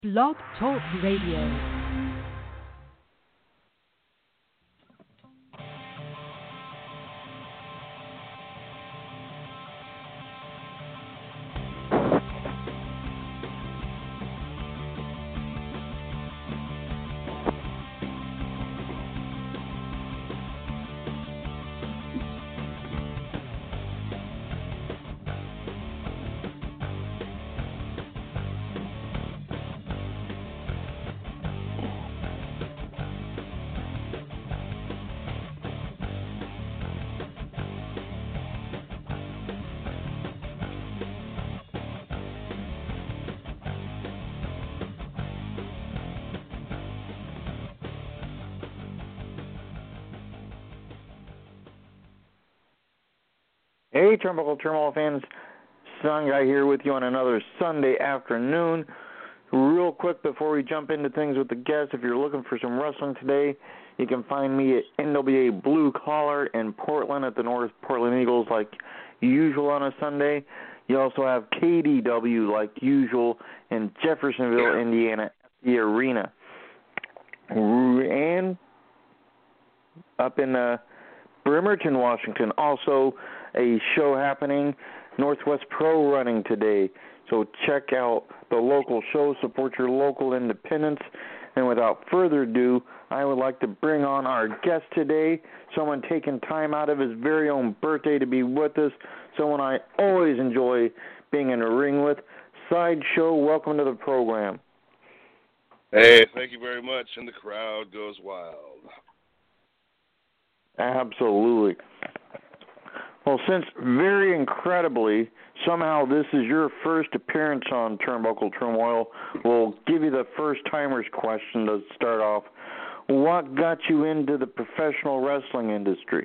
Blog Talk Radio. Hey, Turnbuckle Turmoil fans, Sun Guy here with you on another Sunday afternoon. Real quick before we jump into things with the guests, if you're looking for some wrestling today, you can find me at NWA Blue Collar in Portland at the North Portland Eagles like usual on a Sunday. You also have KDW like usual in Jeffersonville, Indiana at the arena. And up in Bremerton, Washington, also a show happening, Northwest Pro running today. So check out the local show, support your local independents. And without further ado, I would like to bring on our guest today, someone taking time out of his very own birthday to be with us, someone I always enjoy being in a ring with. Sideshow, welcome to the program. Hey, thank you very much, and the crowd goes wild. Absolutely. Well, since very incredibly, somehow this is your first appearance on Turnbuckle Turmoil, we'll give you the first-timers question to start off. What got you into the professional wrestling industry?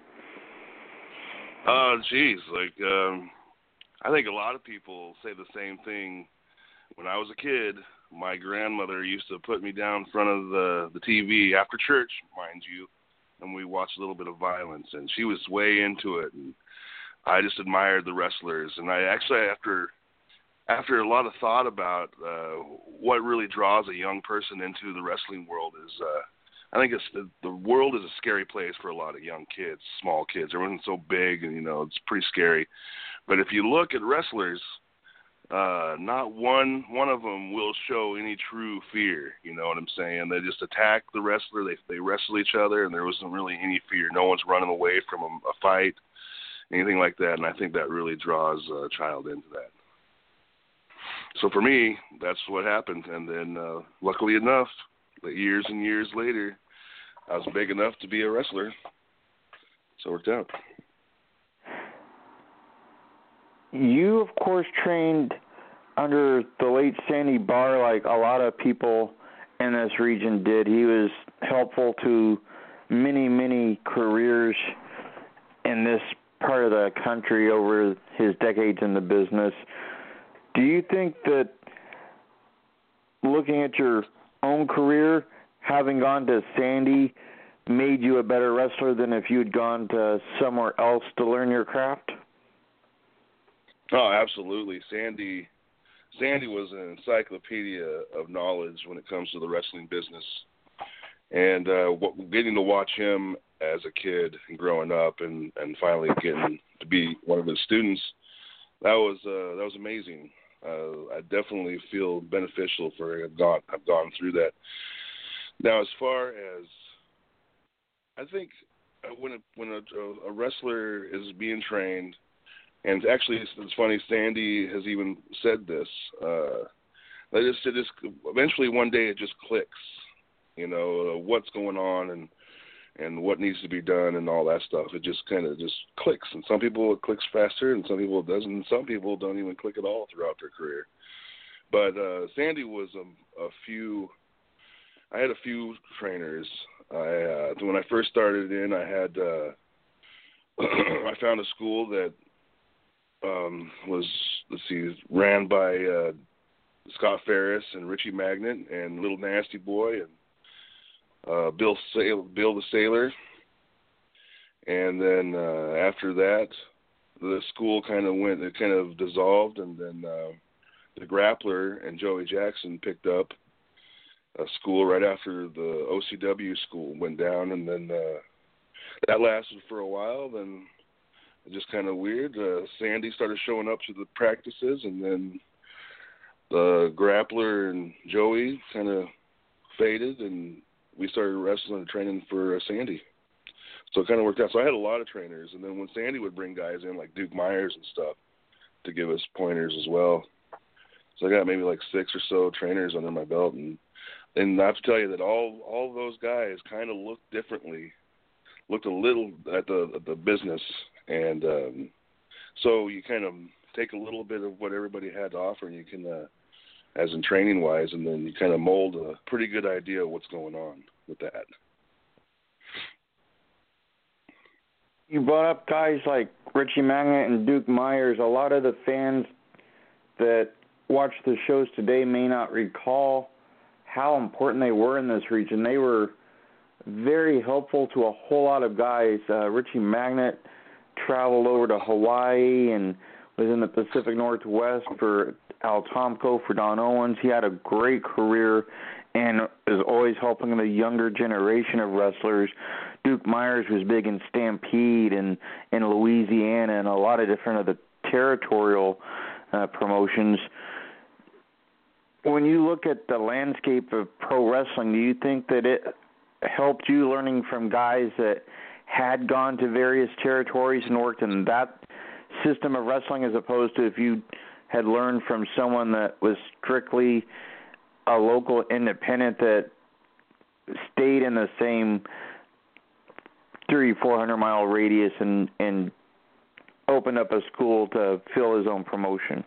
I think a lot of people say the same thing. When I was a kid, my grandmother used to put me down in front of the TV after church, mind you, and we watched a little bit of violence, and she was way into it, and I just admired the wrestlers. And I actually, after a lot of thought about what really draws a young person into the wrestling world is, I think the world is a scary place for a lot of young kids, small kids. Everyone's so big, and it's pretty scary. But if you look at wrestlers, not one of them will show any true fear. You know what I'm saying? They just attack the wrestler. They wrestle each other, and there wasn't really any fear. No one's running away from a fight, anything like that. And I think that really draws a child into that. So for me, that's what happened. And then, luckily enough, years and years later, I was big enough to be a wrestler. So it worked out. You, of course, trained under the late Sandy Barr like a lot of people in this region did. He was helpful to many, many careers in this part of the country over his decades in the business. Do you think that looking at your own career, having gone to Sandy made you a better wrestler than if you had gone to somewhere else to learn your craft? Oh, absolutely. Sandy was an encyclopedia of knowledge when it comes to the wrestling business. And getting to watch him as a kid and growing up and finally getting to be one of his students, that was amazing. I definitely feel beneficial for I've gone through that. Now, as far as I think when a wrestler is being trained, and actually, it's funny, Sandy has even said this. Eventually one day it just clicks, what's going on and what needs to be done and all that stuff. It just kind of just clicks. And some people it clicks faster and some people it doesn't. And some people don't even click at all throughout their career. But Sandy was I had a few trainers. When I first started in, I had I found a school that was ran by Scott Ferris and Richie Magnet and Little Nasty Boy and Bill the Sailor. And then after that, the school kind of dissolved, and then the Grappler and Joey Jackson picked up a school right after the OCW school went down, and then that lasted for a while. Then just kind of weird. Sandy started showing up to the practices, and then the Grappler and Joey kind of faded, and we started wrestling and training for Sandy. So it kind of worked out. So I had a lot of trainers, and then when Sandy would bring guys in like Duke Myers and stuff to give us pointers as well. So I got maybe like 6 or so trainers under my belt, and I have to tell you that all those guys kind of looked differently, looked a little at the business, and so you kind of take a little bit of what everybody had to offer, and you can, as in training wise, and then you kind of mold a pretty good idea of what's going on with that. You brought up guys like Richie Magnet and Duke Myers. A lot of the fans that watch the shows today may not recall how important they were in this region. They were very helpful to a whole lot of guys. Richie Magnet traveled over to Hawaii and was in the Pacific Northwest for Al Tomko, for Don Owens. He had a great career and is always helping the younger generation of wrestlers. Duke Myers was big in Stampede and in Louisiana and a lot of different of the territorial promotions. When you look at the landscape of pro wrestling, do you think that it helped you learning from guys that had gone to various territories and worked in that system of wrestling as opposed to if you had learned from someone that was strictly a local independent that stayed in the same 300-400 mile radius and opened up a school to fill his own promotion?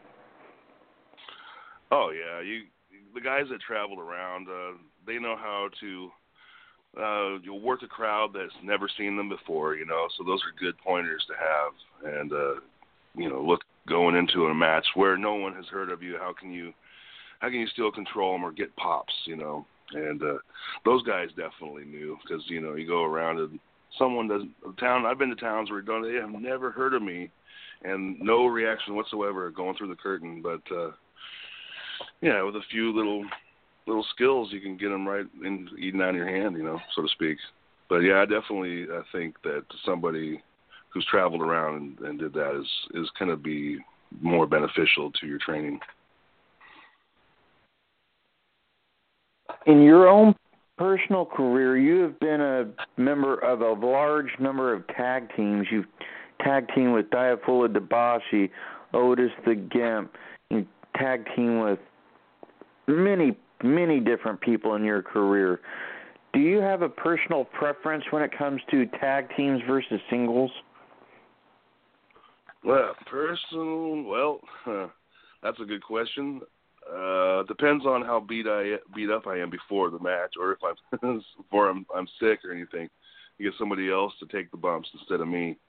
Oh yeah, the guys that traveled around, they know how to you'll work a crowd that's never seen them before, so those are good pointers to have. And look, going into a match where no one has heard of you, how can you still control them or get pops, and those guys definitely knew, because you go around and someone doesn't I've been to towns where they have never heard of me and no reaction whatsoever going through the curtain, but with a few little skills, you can get them right in eating out of your hand, so to speak. But yeah, I think that somebody who's traveled around and did that is going to be more beneficial to your training. In your own personal career, you have been a member of a large number of tag teams. You've tag teamed with Diafula Dabashi, Otis the Gimp. You tag team with many, many different people in your career. Do you have a personal preference when it comes to tag teams versus singles? Well, that's a good question. Depends on how beat up I am before the match, or if I'm sick or anything. You get somebody else to take the bumps instead of me.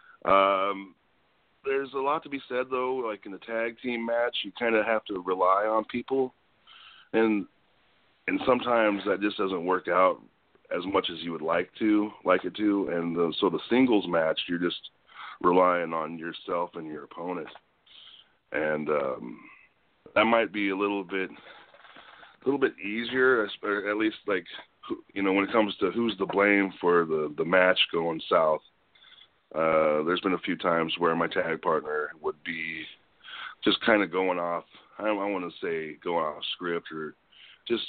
There's a lot to be said though. Like in a tag team match, you kind of have to rely on people, and sometimes that just doesn't work out as much as you would like it to. And so the singles match, you're just relying on yourself and your opponent, and that might be a little bit easier, or at least like when it comes to who's to blame for the match going south. There's been a few times where my tag partner would be just kind of going off. I want to say going off script, or just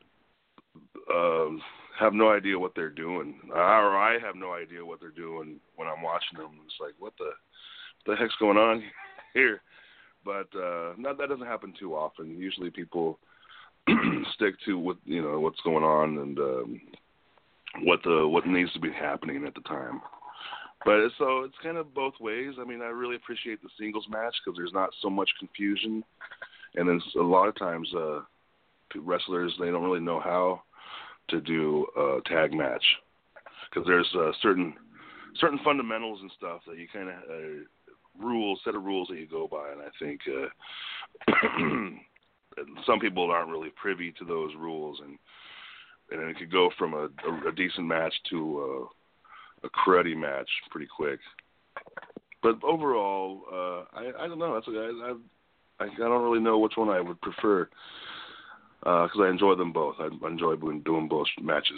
have no idea what they're doing, or I have no idea what they're doing when I'm watching them. It's like, what the heck's going on here? But that doesn't happen too often. Usually people stick to what's going on and what needs to be happening at the time. But it's kind of both ways. I mean, I really appreciate the singles match because there's not so much confusion, and then a lot of times wrestlers, they don't really know how to do a tag match because there's certain fundamentals and stuff that you kind of set of rules that you go by, and I think some people aren't really privy to those rules, and it could go from a decent match to a cruddy match pretty quick. But overall, I don't know. don't really know which one I would prefer because I enjoy them both. I enjoy doing both matches.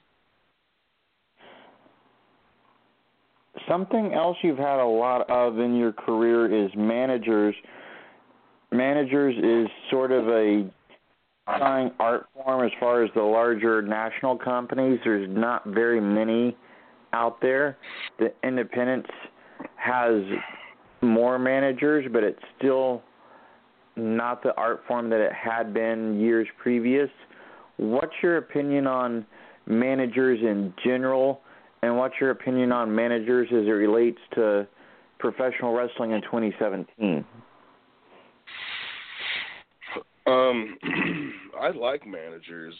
Something else you've had a lot of in your career is managers. Managers is sort of a dying art form as far as the larger national companies. There's not very many out there. The independents has more managers, but it's still not the art form that it had been years previous. What's your opinion on managers in general, and what's your opinion on managers as it relates to professional wrestling in 2017? I like managers.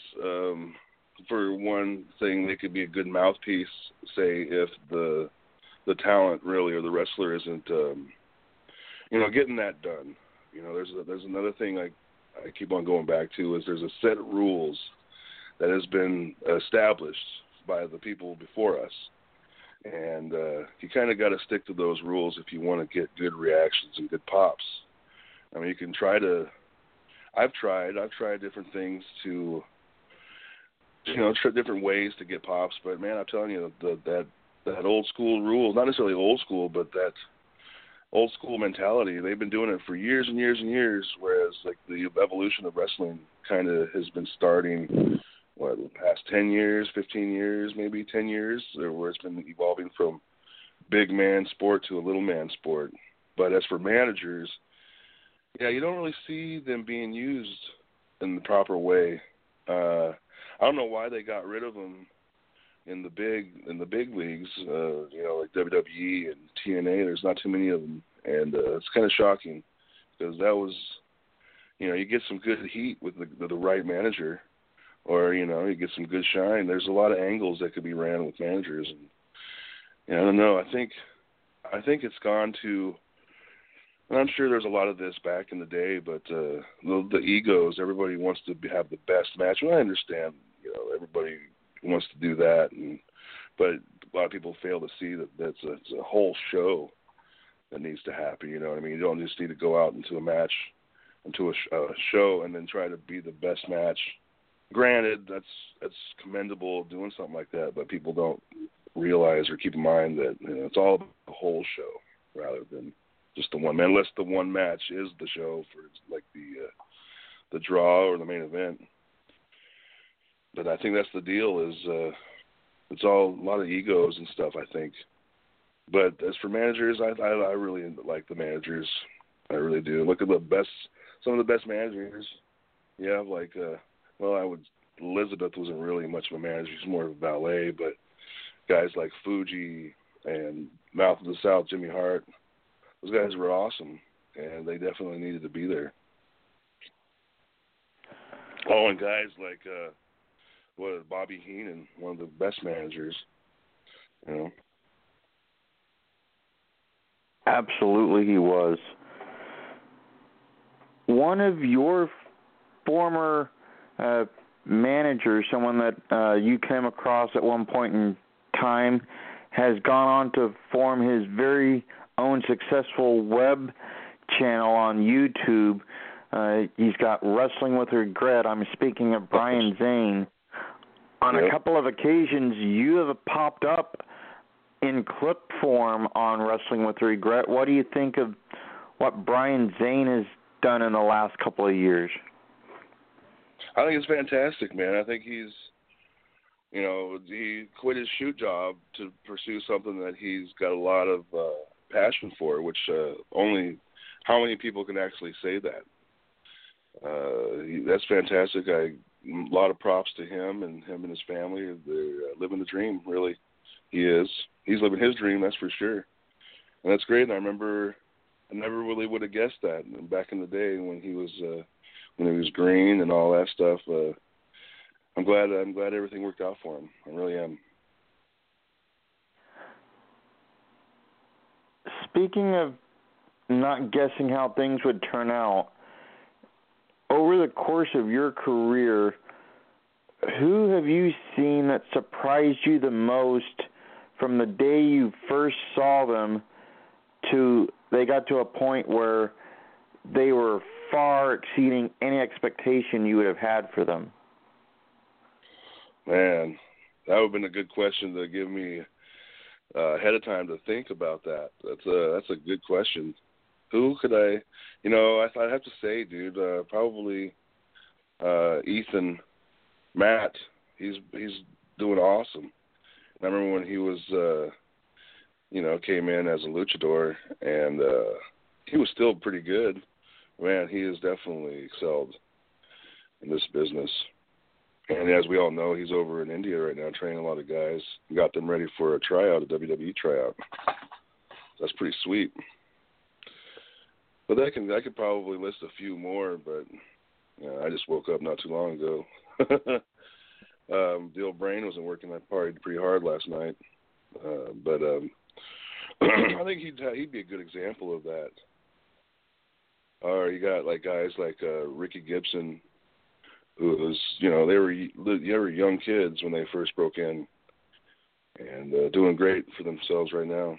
For one thing, they could be a good mouthpiece, say, if the talent really or the wrestler isn't, getting that done. There's another thing I keep on going back to is there's a set of rules that has been established by the people before us. And you kind of got to stick to those rules if you want to get good reactions and good pops. I mean, you can try to – I've tried different things to, different ways to get pops. But, man, I'm telling you, that old school rule, not necessarily old school, but that old school mentality, they've been doing it for years and years and years, whereas, like, the evolution of wrestling kind of has been starting – the past 10 years, 15 years, maybe 10 years, where it's been evolving from big man sport to a little man sport. But as for managers, you don't really see them being used in the proper way. I don't know why they got rid of them in the big leagues, like WWE and TNA. There's not too many of them, and it's kind of shocking because that was, you get some good heat with the right manager. Or, you get some good shine. There's a lot of angles that could be ran with managers. And I don't know. I think it's gone to – and I'm sure there's a lot of this back in the day, but the egos, everybody wants to have the best match. Well, I understand, everybody wants to do that. But a lot of people fail to see that it's a whole show that needs to happen. You know what I mean? You don't just need to go out into a match, into a show, and then try to be the best match. Granted, that's commendable doing something like that, but people don't realize or keep in mind that it's all about the whole show rather than just the one. Unless the one match is the show for like the draw or the main event. But I think that's the deal. Is it's all a lot of egos and stuff. I think. But as for managers, I really like the managers. I really do. Look at some of the best managers. Yeah, like. Elizabeth wasn't really much of a manager. She's more of a valet, but guys like Fuji and Mouth of the South, Jimmy Hart, those guys were awesome, and they definitely needed to be there. Oh, and guys like Bobby Heenan, one of the best managers, Absolutely, he was. One of your former manager, someone that you came across at one point in time, has gone on to form his very own successful web channel on YouTube. He's got Wrestling with Regret. I'm speaking of Brian Zane. On a couple of occasions, you have popped up in clip form on Wrestling with Regret. What do you think of what Brian Zane has done in the last couple of years? I think it's fantastic, man. I think he's, he quit his shoot job to pursue something that he's got a lot of passion for, which only how many people can actually say that? That's fantastic. A lot of props to him and his family. They're living the dream, really. He is. He's living his dream, that's for sure. And that's great. And I remember I never really would have guessed that back in the day when he was green and all that stuff. I'm glad everything worked out for him. I really am. Speaking of not guessing how things would turn out, over the course of your career, who have you seen that surprised you the most from the day you first saw them to they got to a point where they were far exceeding any expectation you would have had for them? Man, that would have been a good question to give me ahead of time to think about that. That's a good question. Who could I? I'd have to say, dude, probably Ethan, Matt. He's doing awesome. I remember when he was, came in as a luchador, and he was still pretty good. Man, he has definitely excelled in this business. And as we all know, he's over in India right now training a lot of guys. He got them ready for a WWE tryout. That's pretty sweet. But I could probably list a few more, but I just woke up not too long ago. The old brain wasn't working. I partied pretty hard last night. But I think he'd be a good example of that. Or you got guys like Ricky Gibson, who was, they were young kids when they first broke in, and doing great for themselves right now.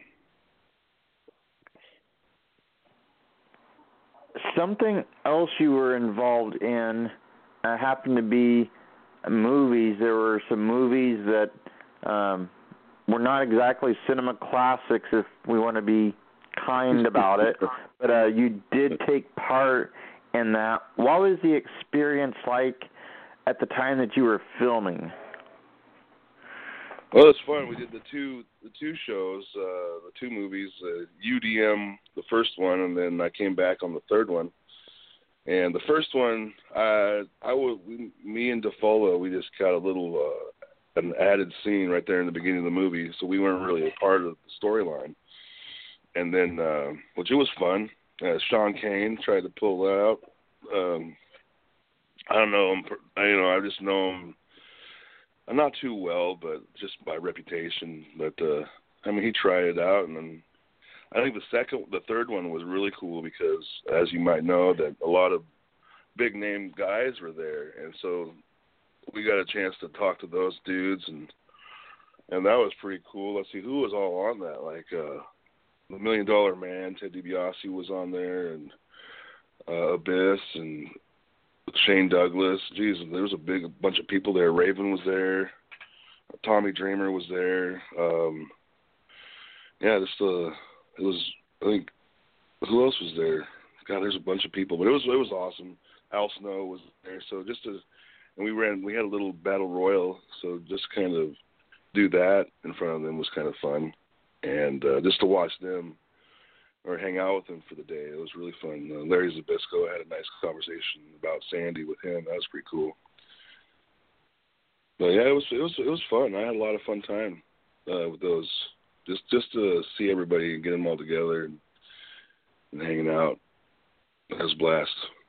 Something else you were involved in happened to be movies. There were some movies that were not exactly cinema classics, if we want to be kind about it, but you did take part in that. What was the experience like at the time that you were filming? Well, it's fun. We did the two shows, the two movies, UDM, the first one, and then I came back on the third one. And the first one, me and DeFola, we just got a little an added scene right there in the beginning of the movie, so we weren't really a part of the storyline. And then, which it was fun. Sean Kane tried to pull that out. I don't know him. I just know him. Not too well, but just by reputation. But he tried it out, and then I think the third one was really cool because, as you might know, that a lot of big name guys were there, and so we got a chance to talk to those dudes, and that was pretty cool. Let's see who was all on that, like the $1 Million Man, Ted DiBiase was on there, and Abyss, and Shane Douglas. Jeez, there was a bunch of people there. Raven was there. Tommy Dreamer was there. It was, I think, who else was there? God, there's a bunch of people, but it was awesome. Al Snow was there, and we had a little battle royal, so just kind of do that in front of them was kind of fun, and just to watch them or hang out with them for the day, it was really fun. Larry Zbyszko had a nice conversation about Sandy with him. That was pretty cool. But yeah, it was fun. I had a lot of fun time with those. Just to see everybody and get them all together and hanging out. That was a blast.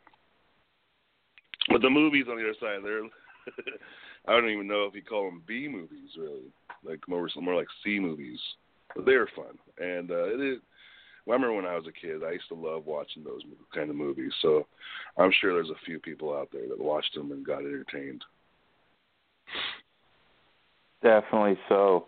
But the movies on the other side, I don't even know if you call them B movies, really. Like more like C movies. But they were fun. And I remember when I was a kid, I used to love watching those kind of movies. So I'm sure there's a few people out there that watched them and got entertained. Definitely so.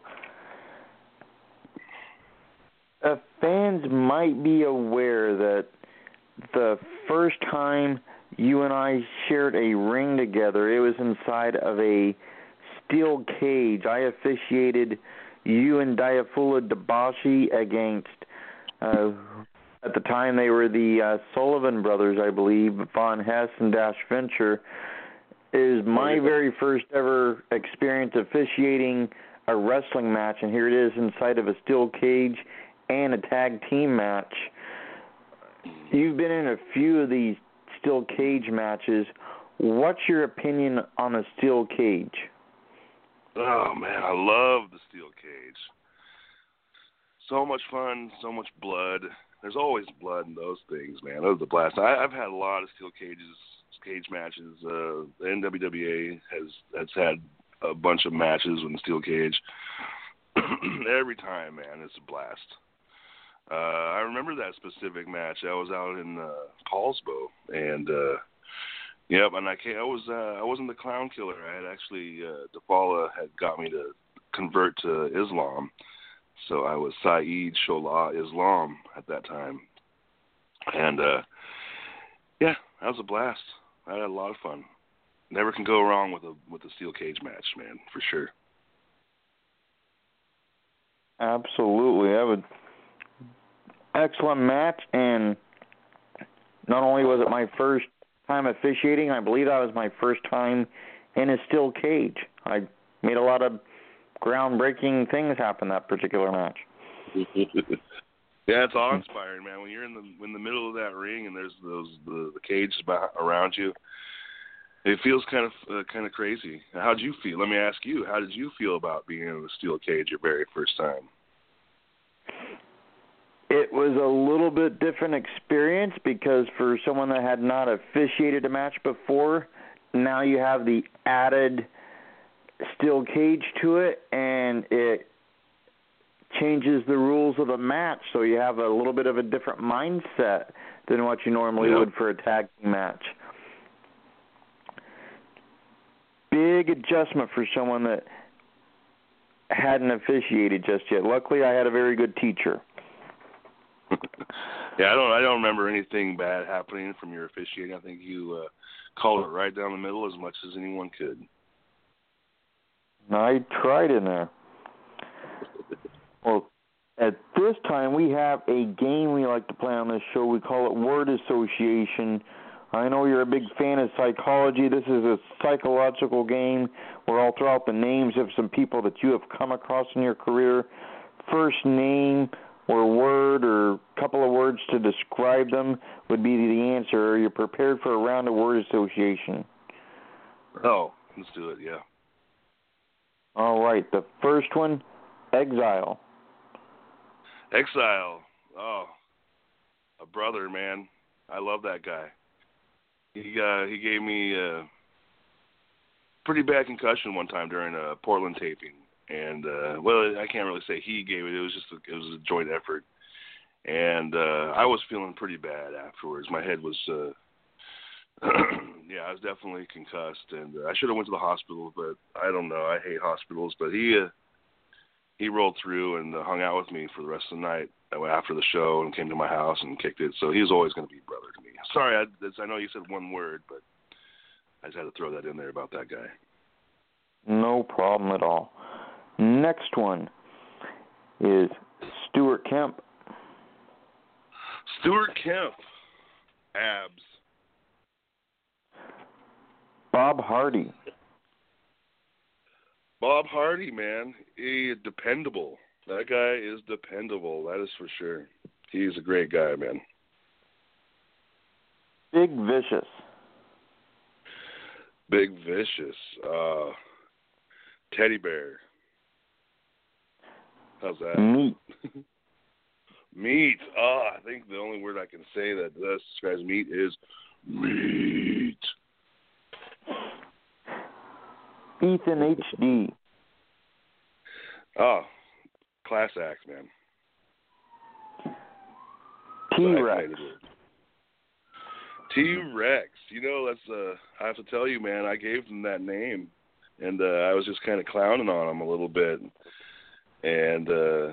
Fans might be aware that the first time you and I shared a ring together, it was inside of a steel cage. I officiated you and Diafula Dabashi against, at the time they were the Sullivan brothers, I believe, Von Hess and Dash Venture. It was my very first ever experience officiating a wrestling match, and here it is inside of a steel cage and a tag team match. You've been in a few of these steel cage matches. What's your opinion on a steel cage? Oh, man, I love the steel cage. So much fun, so much blood. There's always blood in those things, man. Those are the blast. I've had a lot of steel cage matches. The NWWA has had a bunch of matches with the steel cage. Every time, man, it's a blast. I remember that specific match. I was out in Paulsbo, and and I wasn't the clown killer. I had actually DePaula had got me to convert to Islam, so I was Saeed Shola Islam at that time, and Yeah, that was a blast. I had a lot of fun. Never can go wrong with a steel cage match, man, for sure. Absolutely. That was excellent match, and not only was it my first time officiating, I believe that was my first time in a steel cage. I made a lot of groundbreaking things happen that particular match. Yeah, it's awe-inspiring, man. When you're in the middle of that ring and there's the cage around you, it feels kind of crazy. How'd you feel? Let me ask you. How did you feel about being in a steel cage your very first time? It was a little bit different experience because for someone that had not officiated a match before, now you have the added steel cage to it, and it changes the rules of the match, so you have a little bit of a different mindset than what you normally would for a tag team match. Big adjustment for someone that hadn't officiated just yet. Luckily, I had a very good teacher. Yeah, I don't remember anything bad happening from your officiating. I think you called it right down the middle as much as anyone could. I tried in there. Well, at this time, we have a game we like to play on this show. We call it Word Association. I know you're a big fan of psychology. This is a psychological game where I'll throw out the names of some people that you have come across in your career. First name or word or a couple of words to describe them would be the answer. Are you prepared for a round of Word Association? Oh, let's do it, yeah. All right, the first one, Exile. Exile. Oh, a brother, man. I love that guy. He gave me a pretty bad concussion one time during a Portland taping, and well, I can't really say he gave it. It was a joint effort, and I was feeling pretty bad afterwards. My head was, yeah, I was definitely concussed, and I should have went to the hospital, but I don't know. I hate hospitals, but he rolled through and hung out with me for the rest of the night after the show and came to my house and kicked it. So he's always going to be a brother to me. Sorry, I know you said one word, but I just had to throw that in there about that guy. No problem at all. Next one is Stuart Kemp. Stuart Kemp. Abs. Bob Hardy. Bob Hardy, man. Dependable. That guy is dependable. That is for sure. He's a great guy, man. Big Vicious. Big Vicious. Teddy Bear. How's that? Meat. Meat. I think the only word I can say that describes meat is meat. Ethan HD. Oh, class act, man. T-Rex. T-Rex. You know, that's I have to tell you, man, I gave him that name, and I was just kind of clowning on him a little bit. And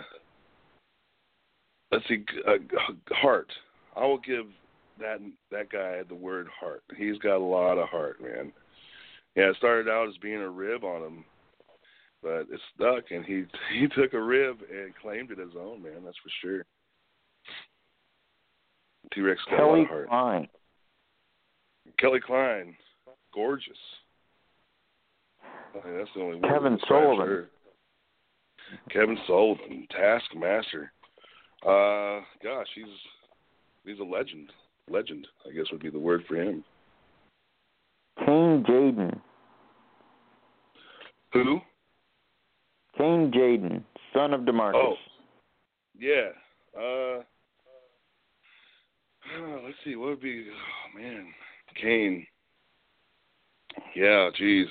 let's see, heart. I will give that guy the word heart. He's got a lot of heart, man. Yeah, it started out as being a rib on him, but it stuck, and he took a rib and claimed it his own, man. That's for sure. T-Rex got a lot of heart. Klein. Kelly Klein, gorgeous. I mean, that's the only word. Kevin Sullivan. Her. Kevin Sullivan, Taskmaster. Gosh, he's a legend. Legend, I guess, would be the word for him. Kane Jaden. Who? Kane Jaden, son of DeMarcus. Oh, yeah. Let's see, what would be? Oh man, Kane. Yeah, geez.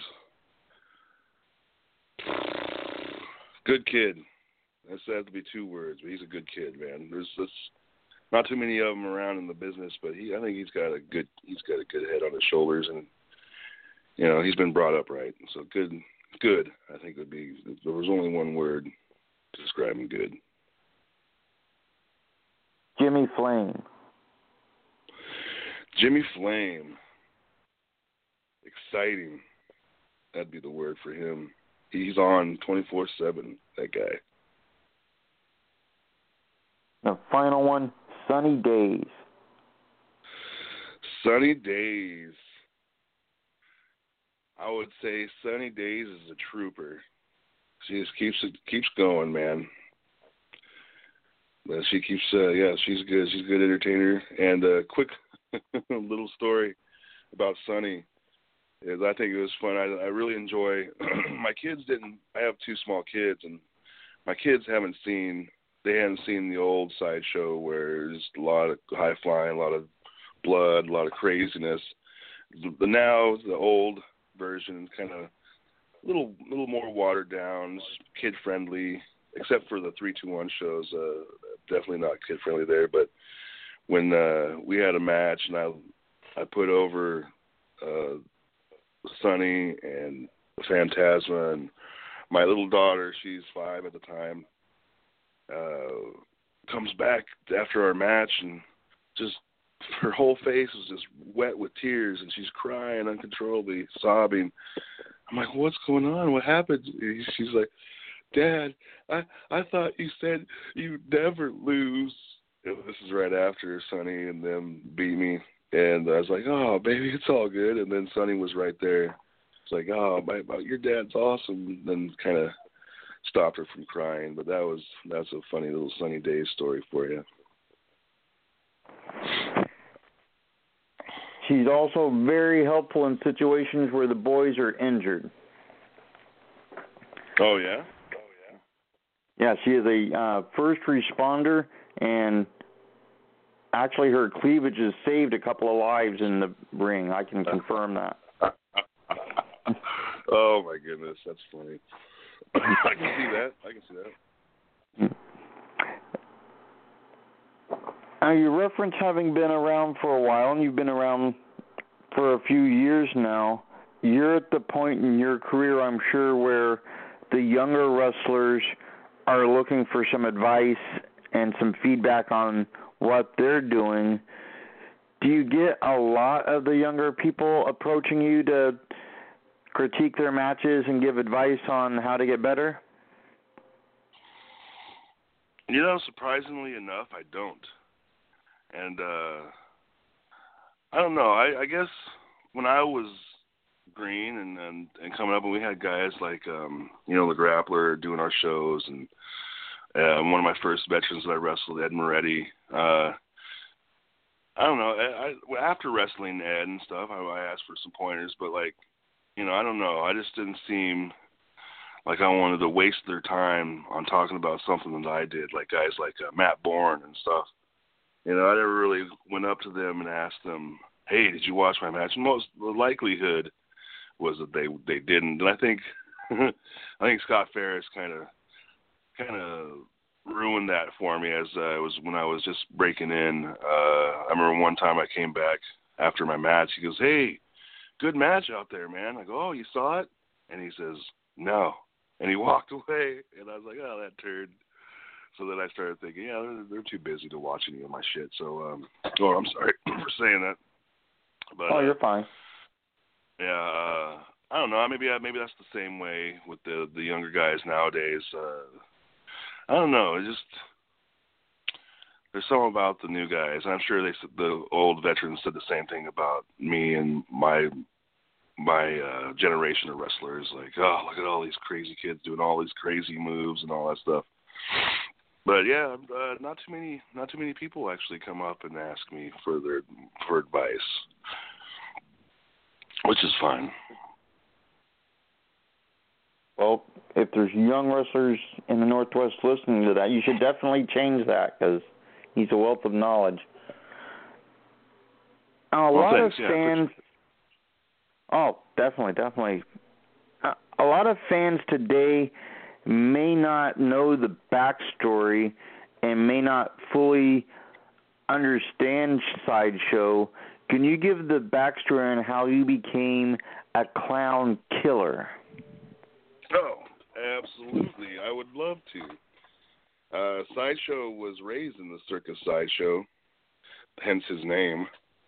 Good kid. That's have to be two words, but he's a good kid, man. There's not too many of them around in the business, but I think he's got a good head on his shoulders, and you know he's been brought up right. So good. I think would be. If there was only one word to describe him, good. Jimmy Flame. Jimmy Flame. Exciting. That'd be the word for him. He's on 24/7, that guy. The final one, Sunny Days. Sunny Days. I would say Sunny Days is a trooper. She just keeps going, man. She keeps, she's good. She's a good entertainer. And a quick little story about Sunny is I think it was fun. I really enjoy. My kids didn't. I have two small kids, and my kids they hadn't seen the old sideshow where there's a lot of high flying, a lot of blood, a lot of craziness. Now the old version, kind of a little more watered down, kid friendly, except for the 3-2-1 shows. Definitely not kid friendly there. But when we had a match, and I put over Sunny and Phantasma, and my little daughter, she's 5 at the time, comes back after our match, and just her whole face was just wet with tears, and she's crying uncontrollably, sobbing. I'm like, what's going on? What happened? She's like, Dad, I thought you said you'd never lose. This is right after Sunny and them beat me. And I was like, oh, baby, it's all good. And then Sunny was right there. It's like, oh, your dad's awesome. And then kind of stopped her from crying. But that's a funny little Sunny Days story for you. She's also very helpful in situations where the boys are injured. Oh, yeah? Yeah, she is a first responder, and actually her cleavage has saved a couple of lives in the ring. I can confirm that. Oh, my goodness. That's funny. I can see that. Now, you reference having been around for a while, and you've been around for a few years now. You're at the point in your career, I'm sure, where the younger wrestlers are looking for some advice and some feedback on what they're doing. Do you get a lot of the younger people approaching you to critique their matches and give advice on how to get better? Surprisingly enough, I don't. And I don't know. I guess when I was green and coming up, and we had guys like the Grappler doing our shows, and one of my first veterans that I wrestled, Ed Moretti. I don't know. After wrestling Ed and stuff, I asked for some pointers, but I don't know. I just didn't seem like I wanted to waste their time on talking about something that I did, like guys like Matt Bourne and stuff. I never really went up to them and asked them, hey, did you watch my match? The likelihood was that they didn't. And I think Scott Ferris kind of ruined that for me as when I was just breaking in. I remember one time I came back after my match. He goes, hey, good match out there, man. I go, oh, you saw it? And he says, no. And he walked away. And I was like, oh, that turd. So then I started thinking, yeah, they're too busy to watch any of my shit. So, I'm sorry for saying that. But, you're fine. Yeah, I don't know. Maybe that's the same way with the younger guys nowadays. I don't know. It's just there's something about the new guys. I'm sure the old veterans said the same thing about me and my generation of wrestlers. Like, oh, look at all these crazy kids doing all these crazy moves and all that stuff. But yeah, not too many people actually come up and ask me for advice, which is fine. Well, if there's young wrestlers in the Northwest listening to that, you should definitely change that because he's a wealth of knowledge. A lot of fans. Oh, definitely. A lot of fans today may not know the backstory and may not fully understand Sideshow. Can you give the backstory on how you became a clown killer? Oh, absolutely. I would love to. Sideshow was raised in the Circus Sideshow, hence his name.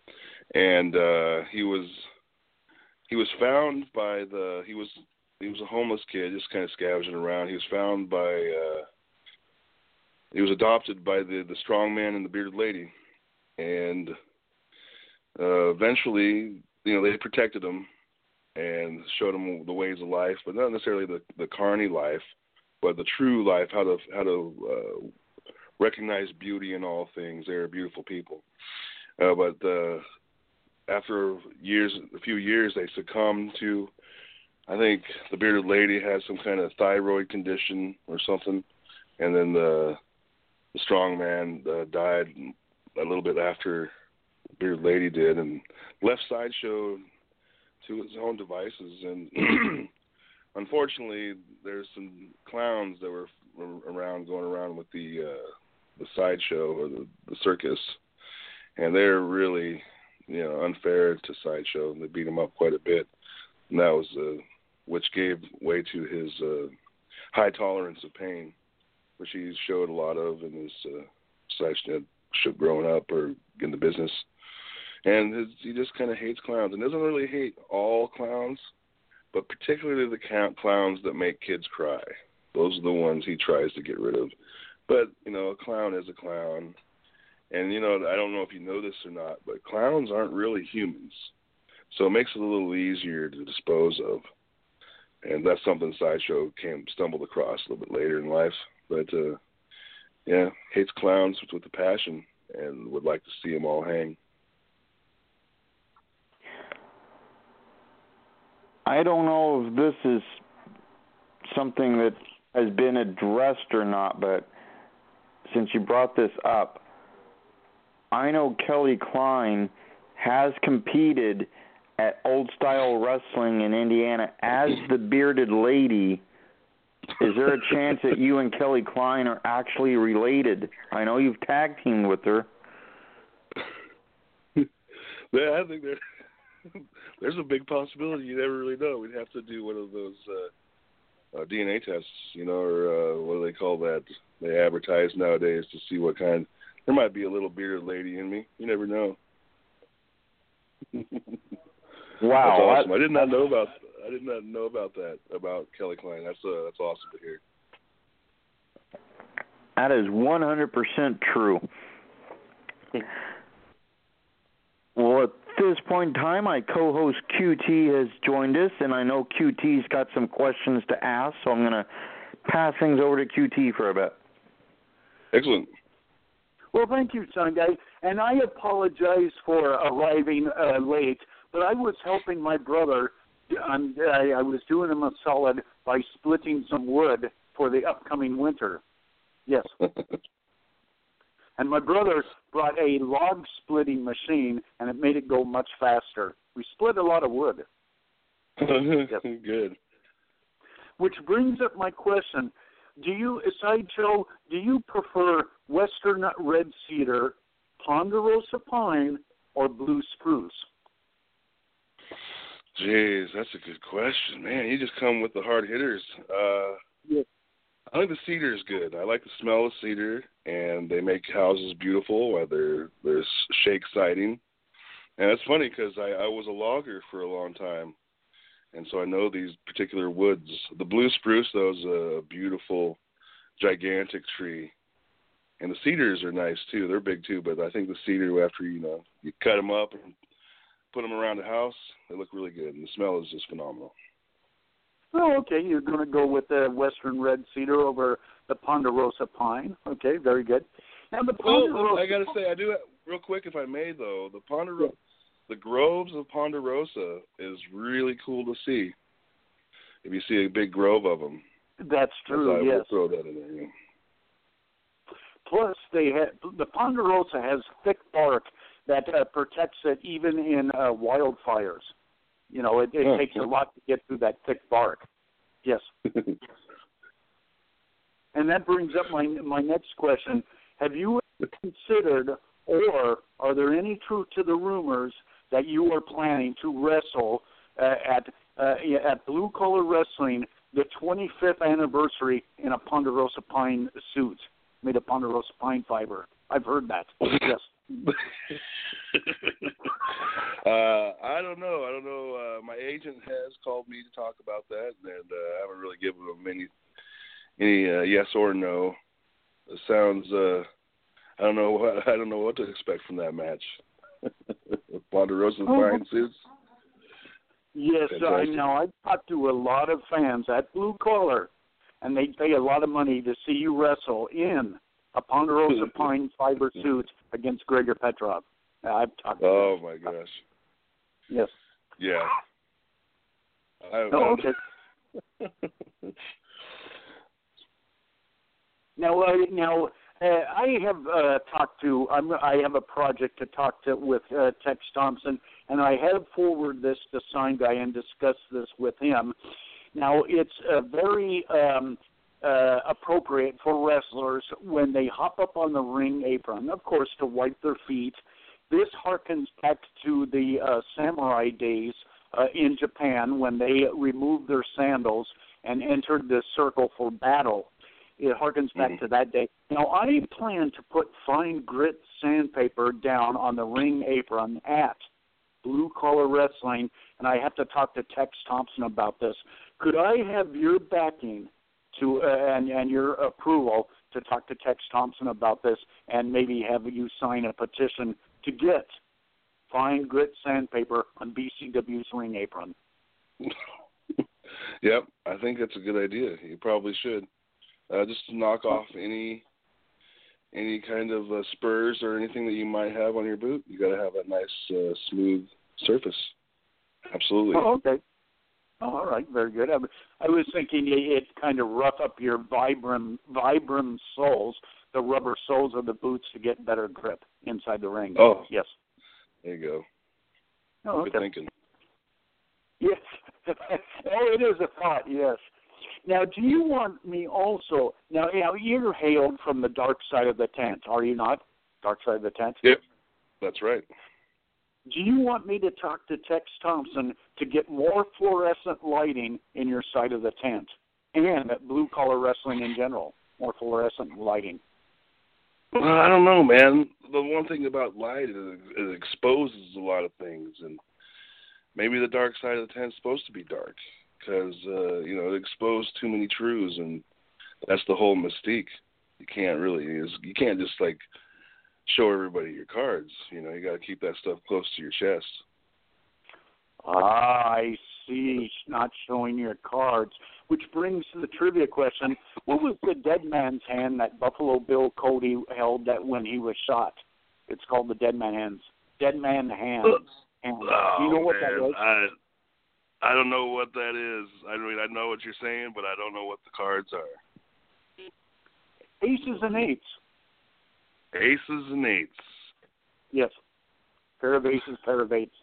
and he was found by he was a homeless kid, just kind of scavenging around. He was found by he was adopted by the strong man and the bearded lady, and eventually, they protected him and showed him the ways of life, but not necessarily the carny life, but the true life, how to recognize beauty in all things. They're beautiful people. But after a few years, they succumbed to, I think the bearded lady had some kind of thyroid condition or something, and then the strong man died a little bit after the bearded lady did, and left Sideshow to its own devices. And unfortunately, there's some clowns that were going around with the Sideshow or the circus, and they're really unfair to Sideshow, and they beat him up quite a bit, and that was which gave way to his high tolerance of pain, which he showed a lot of in his Sideshow growing up or in the business. And he just kind of hates clowns, and doesn't really hate all clowns, but particularly the clowns that make kids cry. Those are the ones he tries to get rid of. But, a clown is a clown. And, I don't know if you know this or not, but clowns aren't really humans. So it makes it a little easier to dispose of. And that's something Sideshow stumbled across a little bit later in life. But, hates clowns with a passion and would like to see them all hang. I don't know if this is something that has been addressed or not, but since you brought this up, I know Kelly Klein has competed at Old Style Wrestling in Indiana as the bearded lady. Is there a chance that you and Kelly Klein are actually related? I know you've tag teamed with her. Yeah, I think there's a big possibility. You never really know. We'd have to do one of those DNA tests, or what do they call that? They advertise nowadays to see what kind. There might be a little bearded lady in me. You never know. Wow, that's awesome. I did not know about that about Kelly Klein. That's awesome to hear. That is 100% true. Well, at this point in time, my co-host QT has joined us, and I know QT's got some questions to ask, so I'm going to pass things over to QT for a bit. Excellent. Well, thank you, Son Guy, and I apologize for arriving late, but I was helping my brother. I was doing him a solid by splitting some wood for the upcoming winter. Yes. And my brother brought a log-splitting machine, and it made it go much faster. We split a lot of wood. Yes. Good. Which brings up my question. Sideshow, do you prefer Western red cedar, ponderosa pine, or blue spruce? Jeez, that's a good question. Man, you just come with the hard hitters. Yes. I think the cedar is good. I like the smell of cedar, and they make houses beautiful, whether there's shake siding. And it's funny because I was a logger for a long time, and so I know these particular woods. The blue spruce, though, is a beautiful, gigantic tree. And the cedars are nice, too. They're big, too, but I think the cedar, after, you cut them up and put them around the house, they look really good, and the smell is just phenomenal. Oh, okay. You're going to go with the Western red cedar over the ponderosa pine. Okay, very good. Now the ponderosa. I got to say, I do real quick, if I may, though. The groves of ponderosa is really cool to see. If you see a big grove of them. That's true. Yes. We'll throw that in there. Yeah. Plus, the ponderosa has thick bark that protects it even in wildfires. It takes a lot to get through that thick bark. Yes. And that brings up my next question. Have you considered, or are there any truth to the rumors that you are planning to wrestle at Blue Collar Wrestling the 25th anniversary in a ponderosa pine suit made of ponderosa pine fiber? I've heard that. Yes. I don't know. My agent has called me to talk about that, and I haven't really given him any yes or no. It sounds. I don't know what to expect from that match. Ponderosa's fine suits. Yes, I know. I've talked to a lot of fans at Blue Collar, and they pay a lot of money to see you wrestle in a Ponderosa pine fiber suit against Gregor Petrov. I've talked to Oh, them. my gosh. Yes. Yeah. Okay. Now, I have talked to. I have a project to talk to with Tex Thompson, and I have forwarded this to Sign Guy and discussed this with him. Now, it's very appropriate for wrestlers when they hop up on the ring apron, of course, to wipe their feet. This harkens back to the samurai days in Japan when they removed their sandals and entered the circle for battle. It harkens back to that day. Now, I plan to put fine grit sandpaper down on the ring apron at Blue Collar Wrestling, and I have to talk to Tex Thompson about this. Could I have your backing to and your approval to talk to Tex Thompson about this and maybe have you sign a petition to get fine grit sandpaper on BCW's ring apron? Yep, I think that's a good idea. You probably should. Just to knock off any kind of spurs or anything that you might have on your boot. You got to have a nice, smooth surface. Absolutely. Oh, okay. Oh, all right, very good. I was thinking it kind of rough up your Vibram soles, the rubber soles of the boots, to get better grip inside the ring. Oh, yes. There you go. Oh, okay. Good thinking. Yes. Oh, it is a thought. Yes. Now, do you want me also? Now, you're hailed from the dark side of the tent, are you not? Dark side of the tent. Yep, that's right. Do you want me to talk to Tex Thompson to get more fluorescent lighting in your side of the tent, and at Blue Collar Wrestling in general, more fluorescent lighting? Well, I don't know, man. The one thing about light is it exposes a lot of things, and maybe the dark side of the tent is supposed to be dark because it exposed too many truths, and that's the whole mystique. You can't just like show everybody your cards. You got to keep that stuff close to your chest. I see. Not showing your cards. Which brings to the trivia question. What was the dead man's hand that Buffalo Bill Cody held that when he was shot? It's called the dead man hand. Do you know what that was? I don't know what that is. I know what you're saying, but I don't know what the cards are. Aces and eights. Aces and eights. Yes. Pair of aces, pair of eights.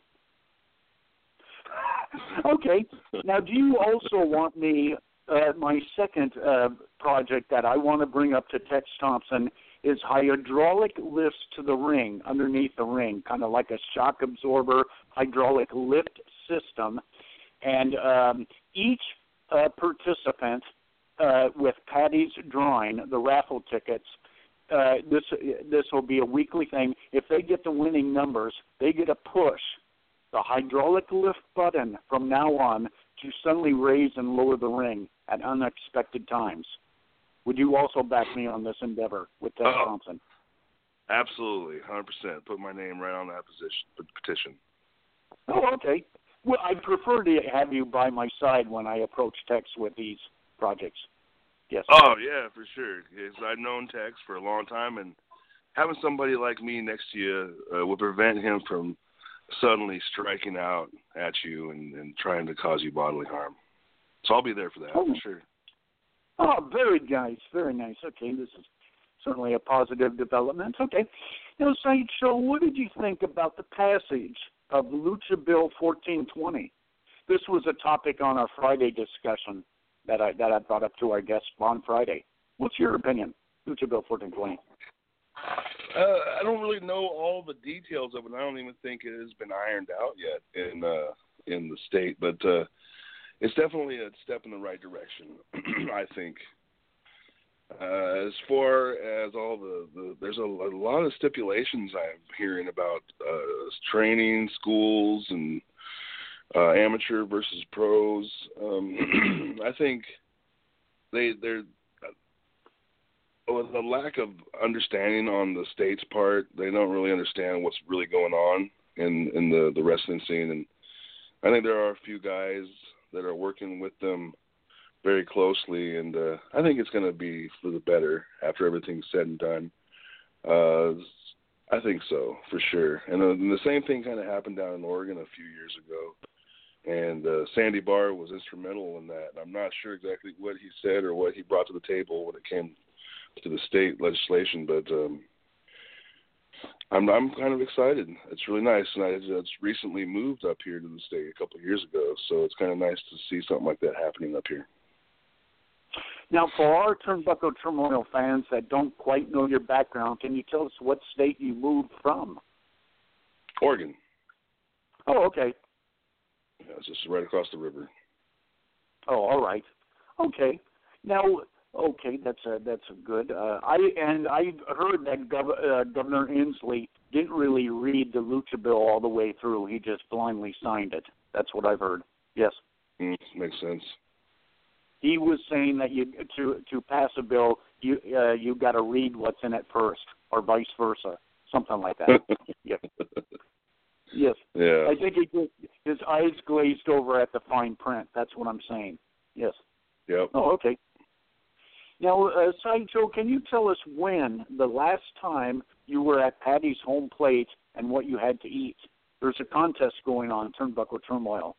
Okay. Now, do you also want me, my second project that I want to bring up to Tex Thompson is hydraulic lifts to the ring, underneath the ring, kind of like a shock absorber hydraulic lift system. And each participant with Patty's drawing, the raffle tickets, this will be a weekly thing. If they get the winning numbers, they get a push, the hydraulic lift button from now on to suddenly raise and lower the ring at unexpected times. Would you also back me on this endeavor with Tex Thompson? Absolutely, 100%. Put my name right on that petition. Oh, okay. Well, I prefer to have you by my side when I approach Tex with these projects. Yes. Oh, yeah, for sure. Because I've known Tex for a long time, and having somebody like me next to you will prevent him from suddenly striking out at you and trying to cause you bodily harm. So I'll be there for that, for sure. Oh, very nice, very nice. Okay, this is certainly a positive development. Okay. Now, Sideshow, what did you think about the passage of Lucha Bill 1420? This was a topic on our Friday discussion that I brought up to our guests on Friday. What's your opinion, Lucha Bill 1420? I don't really know all the details of it. I don't even think it has been ironed out yet in the state, but it's definitely a step in the right direction, I think. As far as all there's a lot of stipulations I'm hearing about training schools and amateur versus pros. I think they're with a lack of understanding on the state's part. They don't really understand what's really going on in the wrestling scene, and I think there are a few guys that are working with them very closely, and I think it's going to be for the better after everything's said and done. I think so, for sure. And the same thing kind of happened down in Oregon a few years ago, and Sandy Barr was instrumental in that. I'm not sure exactly what he said or what he brought to the table when it came to the state legislation, but I'm kind of excited. It's really nice, and it's recently moved up here to the state a couple of years ago, so it's kind of nice to see something like that happening up here. Now, for our Turnbuckle Turmoil fans that don't quite know your background, can you tell us what state you moved from? Oregon. Oh, okay. Yeah, it's just right across the river. Oh, all right. Okay. Now, okay, that's a good. I heard that Governor Inslee didn't really read the Lucha bill all the way through. He just blindly signed it. That's what I've heard. Yes. Makes sense. He was saying that to pass a bill, you got to read what's in it first, or vice versa, something like that. Yes. Yes. Yeah. I think his eyes glazed over at the fine print. That's what I'm saying. Yes. Yep. Oh, okay. Now, Sideshow, can you tell us when the last time you were at Patty's home plate and what you had to eat? There's a contest going on, Turnbuckle Turmoil.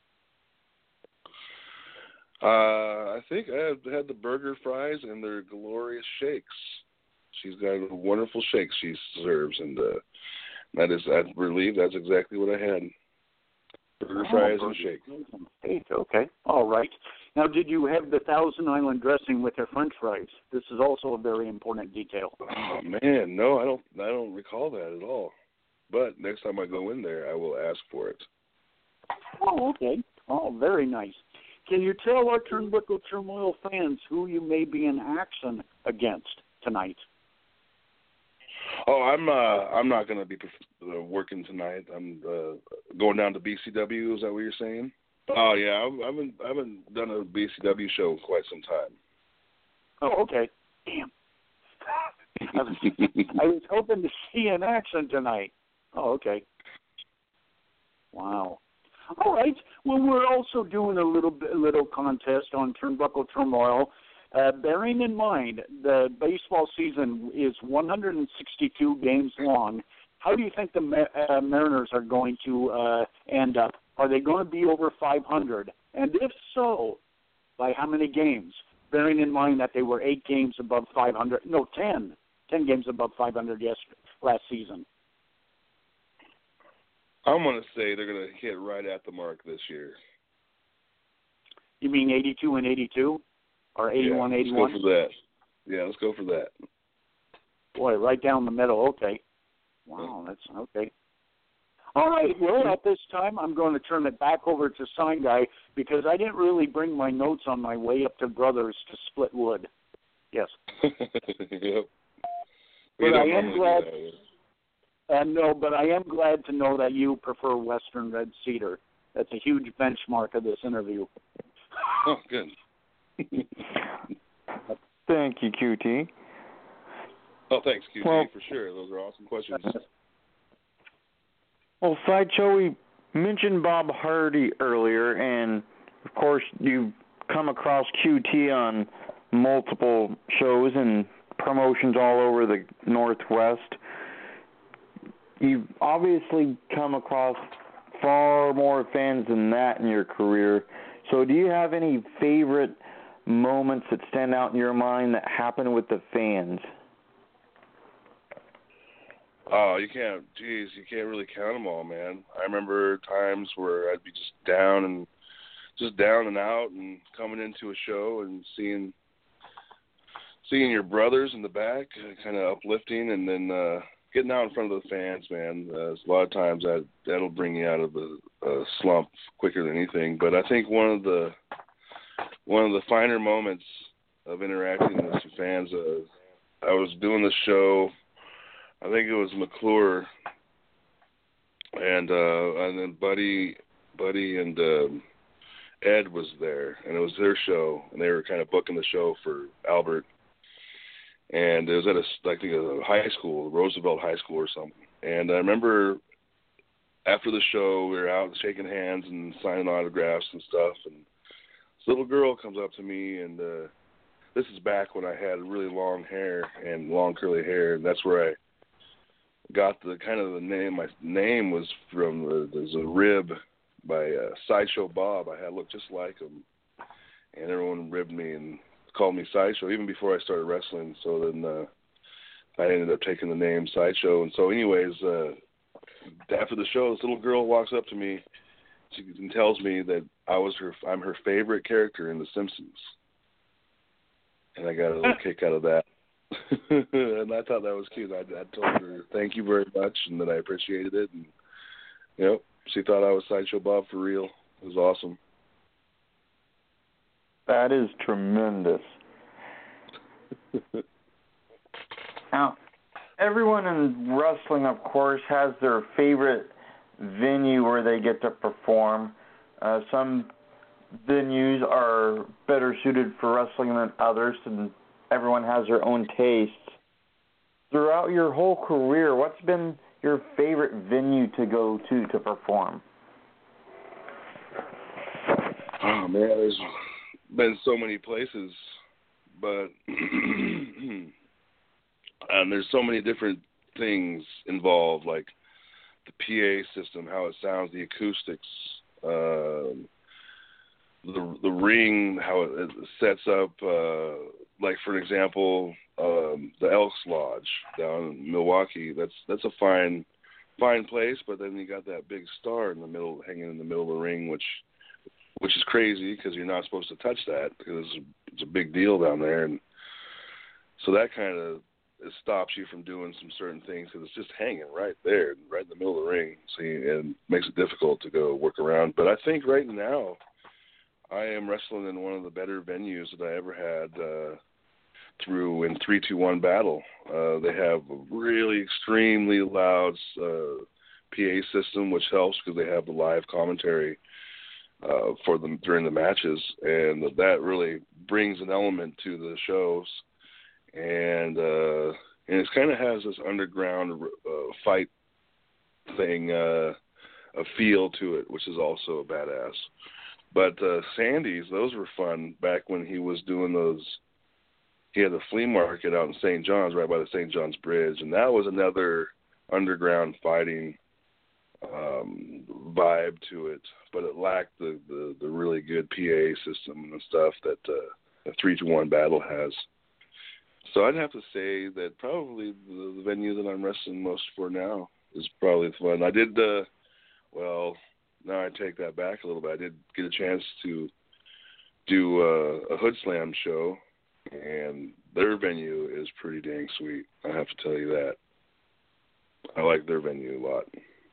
I think I had the burger fries and their glorious shakes. She's got wonderful shakes she serves, and I believe that's exactly what I had. Burger fries and shake. Okay, all right. Now, did you have the Thousand Island dressing with your French fries? This is also a very important detail. Oh man, no, I don't recall that at all. But next time I go in there, I will ask for it. Oh, okay. Oh, very nice. Can you tell our Turnbuckle Turmoil fans who you may be in action against tonight? Oh, I'm not going to be working tonight. I'm going down to BCW. Is that what you're saying? Oh yeah, I haven't done a BCW show in quite some time. Oh, okay. Damn. I was hoping to see you in action tonight. Oh, okay. Wow. All right. Well, we're also doing a little contest on Turnbuckle Turmoil. Bearing in mind the baseball season is 162 games long, how do you think the Mariners are going to end up? Are they going to be over 500? And if so, by how many games? Bearing in mind that they were 8 games above 500. No, 10 games above 500 last season. I'm going to say they're going to hit right at the mark this year. You mean 82 and 82? Or 81, yeah, 81? Let's go for that. Yeah, let's go for that. Boy, right down the middle. Okay. Wow, that's okay. All right, well, at this time, I'm going to turn it back over to Sign Guy because I didn't really bring my notes on my way up to Brothers to split wood. Yes. Yep. But I am glad... no, but I am glad to know that you prefer Western Red Cedar. That's a huge benchmark of this interview. Oh, good. Thank you, QT. Oh, thanks, QT, well, for sure. Those are awesome questions. Well, Sideshow, we mentioned Bob Hardy earlier, and, of course, you've come across QT on multiple shows and promotions all over the Northwest. You've obviously come across far more fans than that in your career. So do you have any favorite moments that stand out in your mind that happen with the fans? Oh, you can't really count them all, man. I remember times where I'd be just down and out and coming into a show and seeing your brothers in the back, kind of uplifting, and then getting out in front of the fans, man. A lot of times that'll bring you out of a slump quicker than anything. But I think one of the finer moments of interacting with some fans. I was doing the show, I think it was McClure, and then Buddy and Ed was there, and it was their show, and they were kind of booking the show for Albert, and it was at a high school, Roosevelt High School or something. And I remember after the show, we were out shaking hands and signing autographs and stuff, and this little girl comes up to me, and this is back when I had really long hair and long curly hair, and that's where I got the name. My name was from there's a rib by Sideshow Bob. I had looked just like him, and everyone ribbed me and called me Sideshow even before I started wrestling. So then I ended up taking the name Sideshow. And so anyways, after the show, this little girl walks up to me and tells me that I'm her favorite character in The Simpsons. And I got a little kick out of that. And I thought that was cute. I told her thank you very much and that I appreciated it. And, she thought I was Sideshow Bob for real. It was awesome. That is tremendous. Now, everyone in wrestling, of course, has their favorite venue where they get to perform. Some venues are better suited for wrestling than others, and everyone has their own tastes. Throughout your whole career, what's been your favorite venue to go to perform? Oh, man, there's been so many places, but and there's so many different things involved, like the PA system, how it sounds, the acoustics, the ring, how it sets up. Like for an example, the Elks Lodge down in Milwaukee. That's a fine place, but then you got that big star in the middle, hanging in the middle of the ring, which is crazy because you're not supposed to touch that because it's a big deal down there, and so that kind of stops you from doing some certain things because it's just hanging right there, right in the middle of the ring. So and makes it difficult to go work around. But I think right now I am wrestling in one of the better venues that I ever had through in 3-2-1 Battle. They have a really extremely loud PA system, which helps because they have the live commentary for them during the matches, and that really brings an element to the shows. And it kind of has this underground fight thing, a feel to it, which is also a badass. But Sandy's, those were fun back when he was doing those. He had the flea market out in St. John's, right by the St. John's Bridge, and that was another underground fighting vibe to it. But it lacked the really good PA system and stuff that a 3-2-1 Battle has. So I'd have to say that probably the venue that I'm wrestling most for now is probably the one. I did, now I take that back a little bit. I did get a chance to do a Hood Slam show, and their venue is pretty dang sweet. I have to tell you that. I like their venue a lot.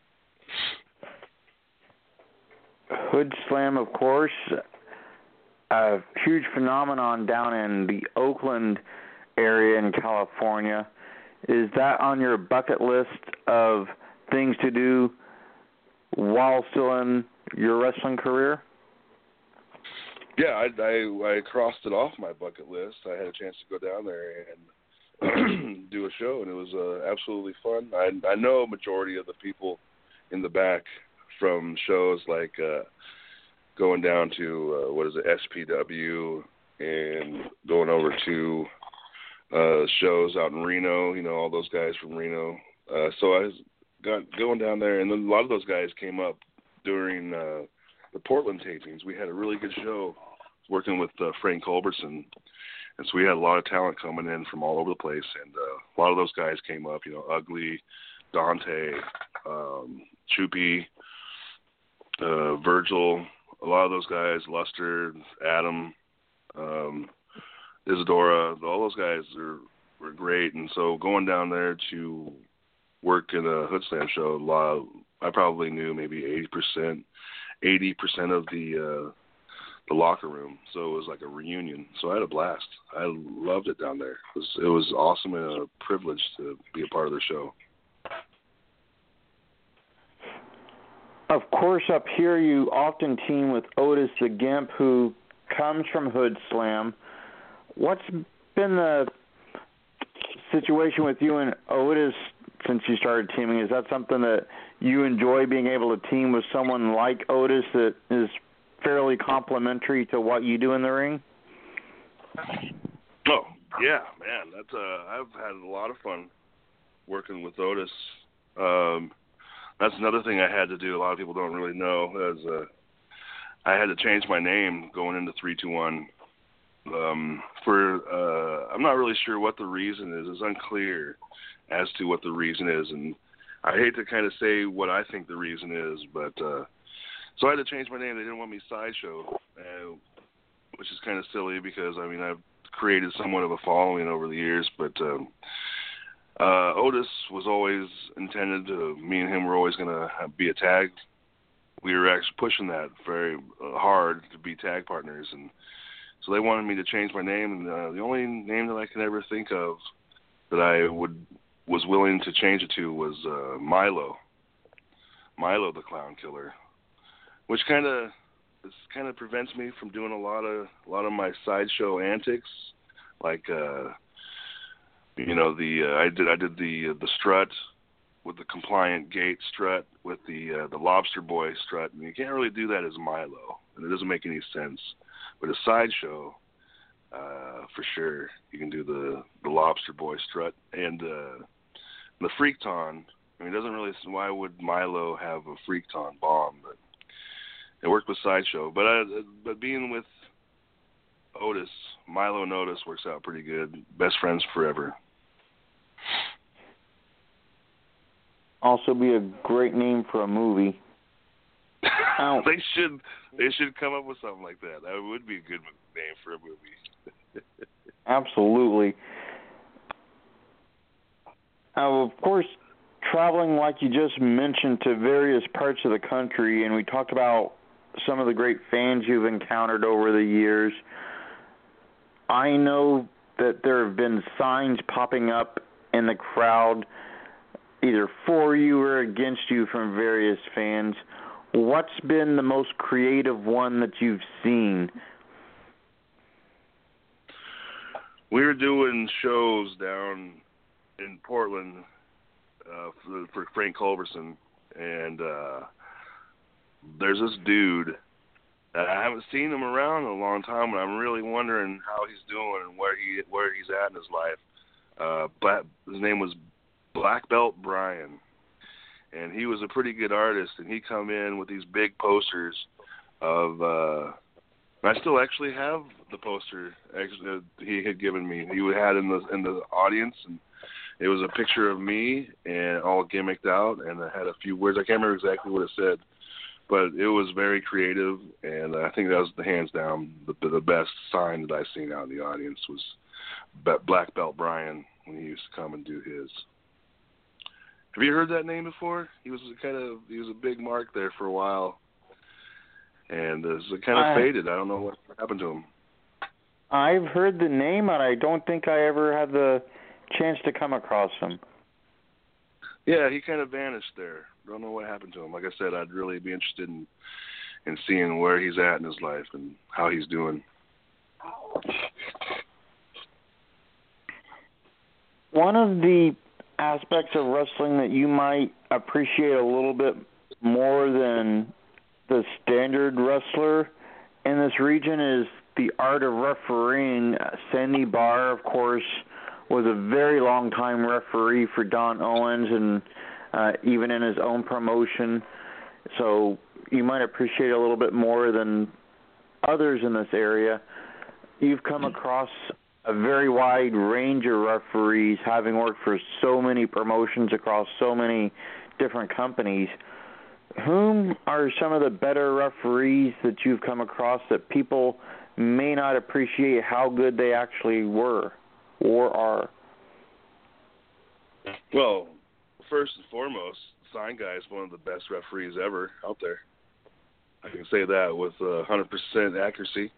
Hood Slam, of course, a huge phenomenon down in the Oakland area in California. Is that on your bucket list of things to do while still in your wrestling career? Yeah, I crossed it off my bucket list. I had a chance to go down there and do a show, and it was absolutely fun. I know a majority of the people in the back from shows like going down to, SPW, and going over to shows out in Reno, all those guys from Reno. So I got going down there, and then a lot of those guys came up during the Portland tapings. We had a really good show working with Frank Culbertson, and so we had a lot of talent coming in from all over the place, and a lot of those guys came up, Ugly, Dante, Choopy, Virgil, a lot of those guys, Luster, Adam, Isadora, all those guys were great. And so going down there to work in a Hood Slam show, I probably knew maybe 80% of the the locker room. So it was like a reunion. So I had a blast. I loved it down there. It was awesome and a privilege to be a part of the show. Of course, up here you often team with Otis the Gimp, who comes from Hood Slam. What's been the situation with you and Otis since you started teaming? Is that something that you enjoy, being able to team with someone like Otis that is fairly complimentary to what you do in the ring? Oh, yeah, man. That's I've had a lot of fun working with Otis. That's another thing I had to do. A lot of people don't really know. I had to change my name going into 321. I'm not really sure what the reason is. It's unclear as to what the reason is, and I hate to kind of say what I think the reason is, but so I had to change my name. They didn't want me Sideshow, which is kind of silly because, I mean, I've created somewhat of a following over the years, but Otis was always intended to, me and him were always going to be a tag. We were actually pushing that very hard to be tag partners, and so they wanted me to change my name, and the only name that I can ever think of that I was willing to change it to was Milo the Clown Killer, which kind of prevents me from doing a lot of my sideshow antics, like I did the strut with the compliant gate strut with the lobster boy strut, and you can't really do that as Milo, and it doesn't make any sense. But a sideshow, for sure, you can do the lobster boy strut and the Freakton. I mean, it doesn't really. Why would Milo have a Freakton bomb? But it worked with Sideshow. But being with Otis, Milo and Otis works out pretty good. Best friends forever. Also be a great name for a movie. They should come up with something like that. That would be a good name for a movie. Absolutely. Of course, traveling, like you just mentioned, to various parts of the country, and we talked about some of the great fans you've encountered over the years. I know that there have been signs popping up in the crowd, either for you or against you, from various fans. What's been the most creative one that you've seen? We were doing shows down in Portland for Frank Culberson, and there's this dude that I haven't seen him around in a long time, and I'm really wondering how he's doing and where he's at in his life. His name was Black Belt Brian, and he was a pretty good artist, and he come in with these big posters of I still actually have the poster he had given me. He had in the audience, and it was a picture of me and all gimmicked out, and it had a few words. I can't remember exactly what it said, but it was very creative, and I think that was the hands down the best sign that I've seen out in the audience was Black Belt Brian when he used to come and do his. Have you heard that name before? He was a big mark there for a while, and it's kind of faded. I don't know what happened to him. I've heard the name, and I don't think I ever had the chance to come across him. Yeah, he kind of vanished there. Don't know what happened to him. Like I said, I'd really be interested in seeing where he's at in his life and how he's doing. One of the aspects of wrestling that you might appreciate a little bit more than the standard wrestler in this region is the art of refereeing. Sandy Barr, of course, was a very long time referee for Don Owens and even in his own promotion. So you might appreciate it a little bit more than others in this area. You've come across a very wide range of referees, having worked for so many promotions across so many different companies. Whom are some of the better referees that you've come across that people may not appreciate how good they actually were or are? Well, first and foremost, Sign Guy is one of the best referees ever out there. I can say that with 100% accuracy.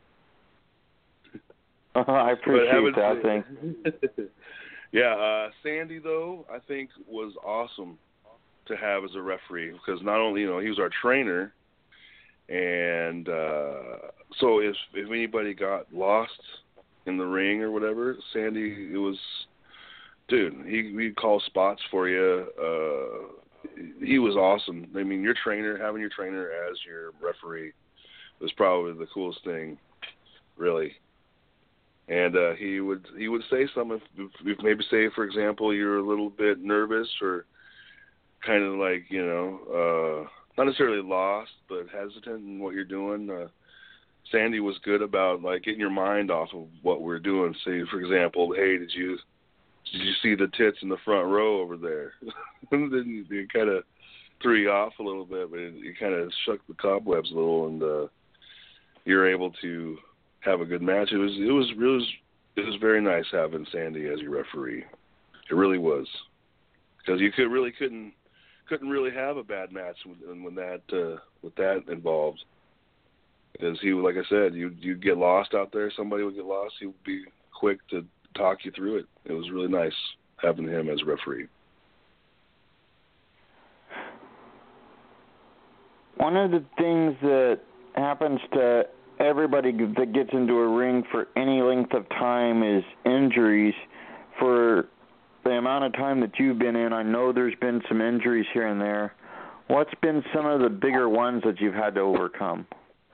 I appreciate that. Thanks. Yeah, Sandy, though, I think was awesome to have as a referee because not only, he was our trainer, and so if anybody got lost in the ring or whatever, Sandy, it was, dude, he'd call spots for you. He was awesome. I mean, having your trainer as your referee was probably the coolest thing, really. And he would say something if maybe say, for example, you're a little bit nervous or kind of like, not necessarily lost, but hesitant in what you're doing. Sandy was good about like getting your mind off of what we're doing. Say, for example, hey, did you see the tits in the front row over there? And then it kind of threw you off a little bit, but it kind of shook the cobwebs a little, and you're able to have a good match. It was very nice having Sandy as your referee. It really was, because you couldn't really have a bad match with that involved. Because he, like I said, you'd get lost out there. Somebody would get lost. He would be quick to talk you through it. It was really nice having him as referee. One of the things that happens to everybody that gets into a ring for any length of time is injuries. For the amount of time that you've been in, I know there's been some injuries here and there. What's been some of the bigger ones that you've had to overcome?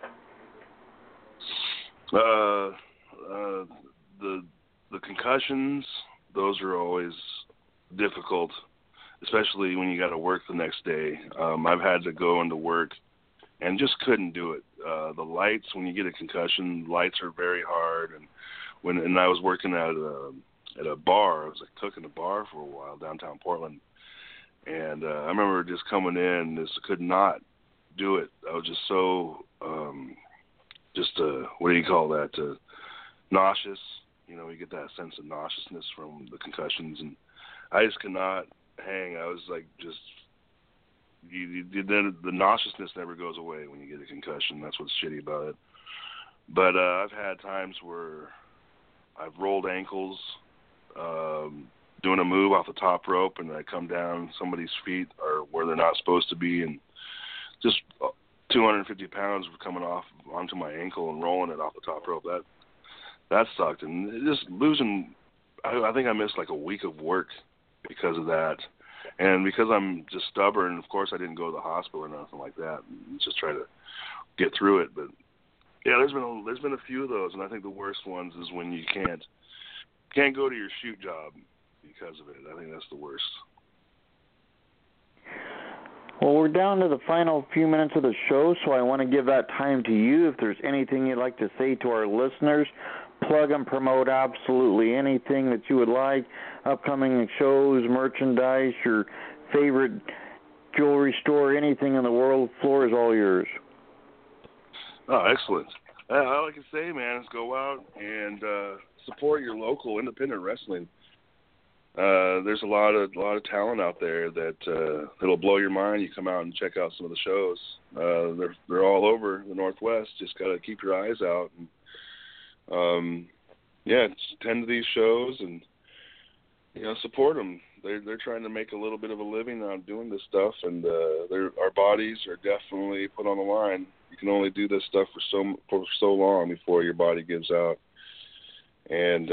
The concussions, those are always difficult, especially when you got to work the next day. I've had to go into work and just couldn't do it. The lights, when you get a concussion, lights are very hard. And I was working at a bar. I was like cooking a bar for a while downtown Portland, and I remember just coming in, just could not do it. I was just so what do you call that? Nauseous. You get that sense of nauseousness from the concussions, and I just could not hang. I was like, just the nauseousness never goes away when you get a concussion. That's what's shitty about it. But I've had times where I've rolled ankles, doing a move off the top rope, and I come down, somebody's feet are where they're not supposed to be, and just 250 pounds coming off onto my ankle and rolling it off the top rope. That sucked, and just losing. I think I missed like a week of work because of that, and because I'm just stubborn. Of course, I didn't go to the hospital or nothing like that. Just try to get through it. But yeah, there's been a few of those, and I think the worst ones is when you can't go to your shoot job because of it. I think that's the worst. Well, we're down to the final few minutes of the show, so I want to give that time to you. If there's anything you'd like to say to our listeners, plug and promote absolutely anything that you would like, upcoming shows, merchandise, your favorite jewelry store, anything in the world, the floor is all yours. Oh, excellent. All I can say, man, is go out and support your local independent wrestling. There's a lot of talent out there that'll blow your mind. You come out and check out some of the shows. They're all over the Northwest. Just gotta keep your eyes out and attend to these shows and support them. They're trying to make a little bit of a living on doing this stuff, and our bodies are definitely put on the line. You can only do this stuff for so long before your body gives out, and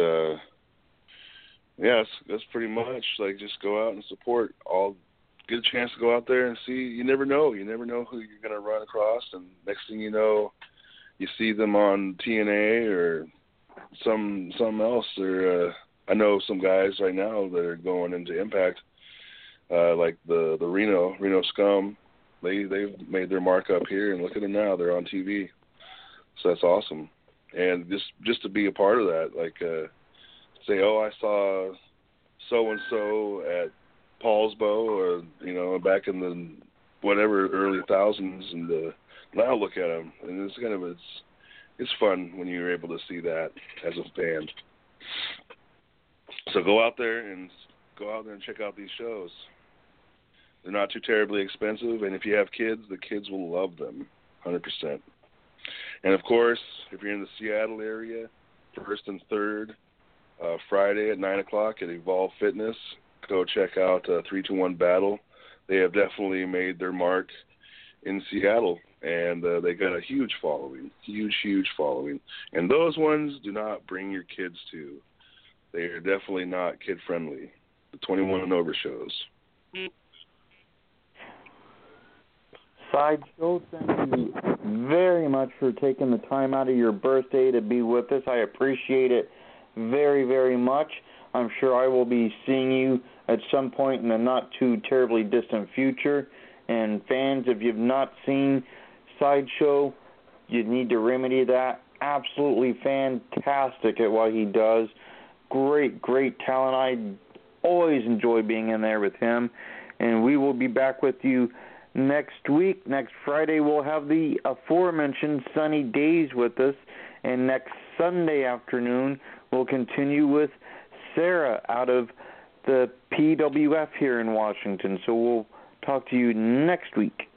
that's pretty much like just go out and support. Get a chance to go out there and see. You never know who you're gonna run across, and next thing you know, you see them on TNA or some else. Or I know some guys right now that are going into Impact, like the Reno Scum. They've made their mark up here, and look at them now. They're on TV, so that's awesome. And just to be a part of that, like say, I saw so and so at Paulsbo, or back in the whatever early thousands, and now look at them, and it's fun when you're able to see that as a fan. So go out there and check out these shows. They're not too terribly expensive, and if you have kids, the kids will love them, 100%. And, of course, if you're in the Seattle area, 1st and 3rd, Friday at 9 o'clock at Evolve Fitness, go check out 321 Battle. They have definitely made their mark in Seattle, and they got a huge following, huge following. And those ones do not bring your kids to. They are definitely not kid-friendly, the 21 and over shows. Sideshow, thank you very much for taking the time out of your birthday to be with us. I appreciate it very, very much. I'm sure I will be seeing you at some point in the not too terribly distant future. And fans, if you've not seen Sideshow, you need to remedy that. Absolutely fantastic at what he does. Great talent. I always enjoy being in there with him. And we will be back with you next week. Next Friday, we'll have the aforementioned Sunny Days with us. And next Sunday afternoon, we'll continue with Sarah out of the PWF here in Washington. So we'll talk to you next week.